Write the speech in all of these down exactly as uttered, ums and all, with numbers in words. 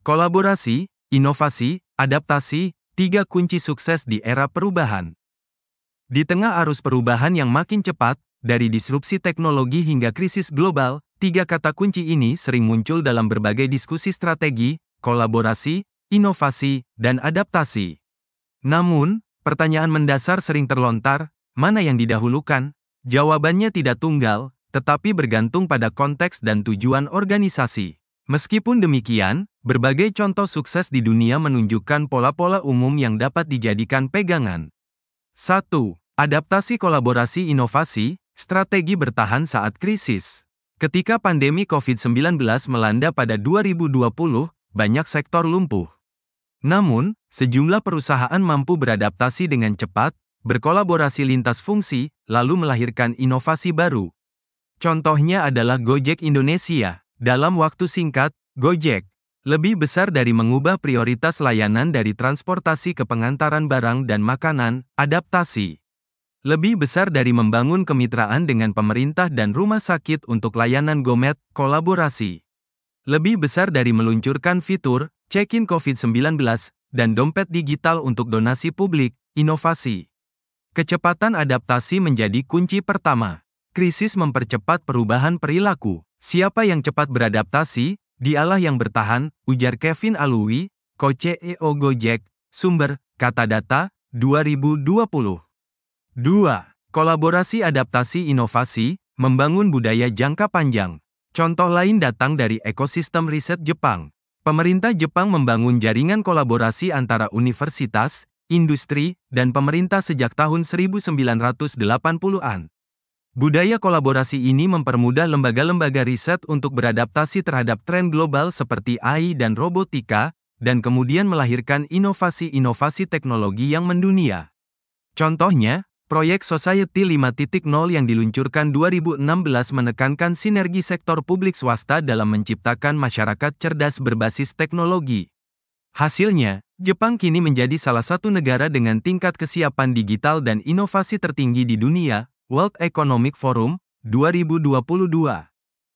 Kolaborasi, inovasi, adaptasi, tiga kunci sukses di era perubahan. Di tengah arus perubahan yang makin cepat, dari disrupsi teknologi hingga krisis global, tiga kata kunci ini sering muncul dalam berbagai diskusi strategi, kolaborasi, inovasi, dan adaptasi. Namun, pertanyaan mendasar sering terlontar, mana yang didahulukan? Jawabannya tidak tunggal, tetapi bergantung pada konteks dan tujuan organisasi. Meskipun demikian, berbagai contoh sukses di dunia menunjukkan pola-pola umum yang dapat dijadikan pegangan. satu. Adaptasi kolaborasi inovasi, strategi bertahan saat krisis. Ketika pandemi covid sembilan belas melanda pada dua ribu dua puluh, banyak sektor lumpuh. Namun, sejumlah perusahaan mampu beradaptasi dengan cepat, berkolaborasi lintas fungsi, lalu melahirkan inovasi baru. Contohnya adalah Gojek Indonesia. Dalam waktu singkat, Gojek lebih besar dari mengubah prioritas layanan dari transportasi ke pengantaran barang dan makanan, adaptasi. Lebih besar dari membangun kemitraan dengan pemerintah dan rumah sakit untuk layanan GoMed, kolaborasi. Lebih besar dari meluncurkan fitur, check-in covid sembilan belas, dan dompet digital untuk donasi publik, inovasi. Kecepatan adaptasi menjadi kunci pertama. Krisis mempercepat perubahan perilaku. Siapa yang cepat beradaptasi, dialah yang bertahan, ujar Kevin Alui, Co-C E O Gojek, sumber, Katadata, dua ribu dua puluh. dua. Kolaborasi adaptasi inovasi, membangun budaya jangka panjang. Contoh lain datang dari ekosistem riset Jepang. Pemerintah Jepang membangun jaringan kolaborasi antara universitas, industri, dan pemerintah sejak tahun seribu sembilan ratus delapan puluhan. Budaya kolaborasi ini mempermudah lembaga-lembaga riset untuk beradaptasi terhadap tren global seperti A I dan robotika, dan kemudian melahirkan inovasi-inovasi teknologi yang mendunia. Contohnya, proyek Society lima titik nol yang diluncurkan dua ribu enam belas menekankan sinergi sektor publik swasta dalam menciptakan masyarakat cerdas berbasis teknologi. Hasilnya, Jepang kini menjadi salah satu negara dengan tingkat kesiapan digital dan inovasi tertinggi di dunia, World Economic Forum, dua ribu dua puluh dua.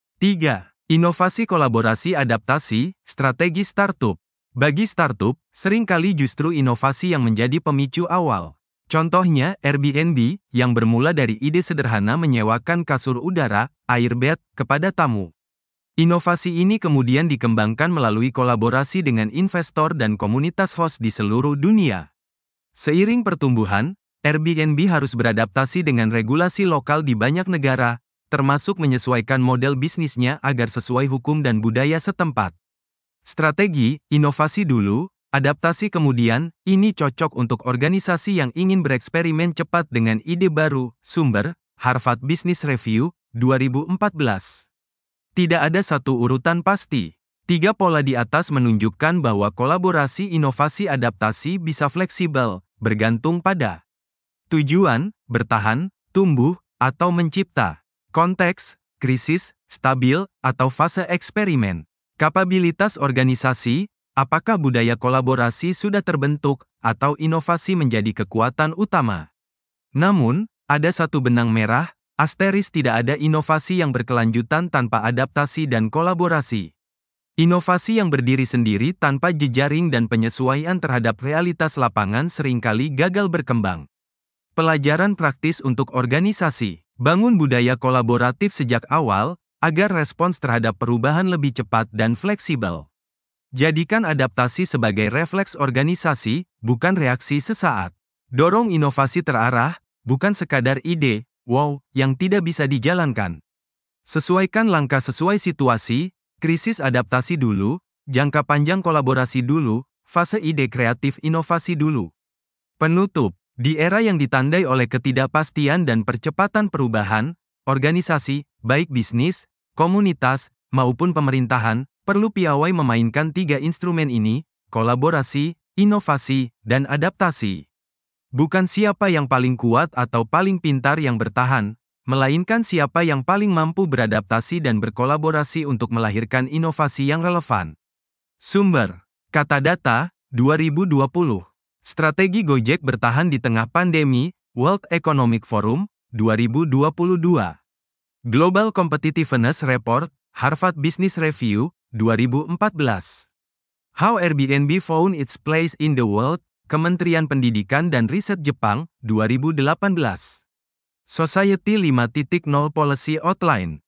tiga. Inovasi kolaborasi adaptasi, strategi startup. Bagi startup, seringkali justru inovasi yang menjadi pemicu awal. Contohnya, Airbnb, yang bermula dari ide sederhana menyewakan kasur udara, airbed, kepada tamu. Inovasi ini kemudian dikembangkan melalui kolaborasi dengan investor dan komunitas host di seluruh dunia. Seiring pertumbuhan, Airbnb harus beradaptasi dengan regulasi lokal di banyak negara, termasuk menyesuaikan model bisnisnya agar sesuai hukum dan budaya setempat. Strategi, inovasi dulu, adaptasi kemudian, ini cocok untuk organisasi yang ingin bereksperimen cepat dengan ide baru, sumber, Harvard Business Review, dua ribu empat belas. Tidak ada satu urutan pasti. Tiga pola di atas menunjukkan bahwa kolaborasi inovasi adaptasi bisa fleksibel, bergantung pada tujuan, bertahan, tumbuh, atau mencipta. Konteks, krisis, stabil, atau fase eksperimen. Kapabilitas organisasi, apakah budaya kolaborasi sudah terbentuk, atau inovasi menjadi kekuatan utama. Namun, ada satu benang merah, asteris tidak ada inovasi yang berkelanjutan tanpa adaptasi dan kolaborasi. Inovasi yang berdiri sendiri tanpa jejaring dan penyesuaian terhadap realitas lapangan seringkali gagal berkembang. Pelajaran praktis untuk organisasi. Bangun budaya kolaboratif sejak awal, agar respons terhadap perubahan lebih cepat dan fleksibel. Jadikan adaptasi sebagai refleks organisasi, bukan reaksi sesaat. Dorong inovasi terarah, bukan sekadar ide, wow, yang tidak bisa dijalankan. Sesuaikan langkah sesuai situasi, krisis adaptasi dulu, jangka panjang kolaborasi dulu, fase ide kreatif inovasi dulu. Penutup. Di era yang ditandai oleh ketidakpastian dan percepatan perubahan, organisasi, baik bisnis, komunitas, maupun pemerintahan, perlu piawai memainkan tiga instrumen ini, kolaborasi, inovasi, dan adaptasi. Bukan siapa yang paling kuat atau paling pintar yang bertahan, melainkan siapa yang paling mampu beradaptasi dan berkolaborasi untuk melahirkan inovasi yang relevan. Sumber, Katadata, dua ribu dua puluh. Strategi Gojek bertahan di tengah pandemi, World Economic Forum, dua ribu dua puluh dua. Global Competitiveness Report, Harvard Business Review, dua ribu empat belas. How Airbnb Found Its Place in the World, Kementerian Pendidikan dan Riset Jepang, dua ribu delapan belas. Society lima titik nol Policy Outline.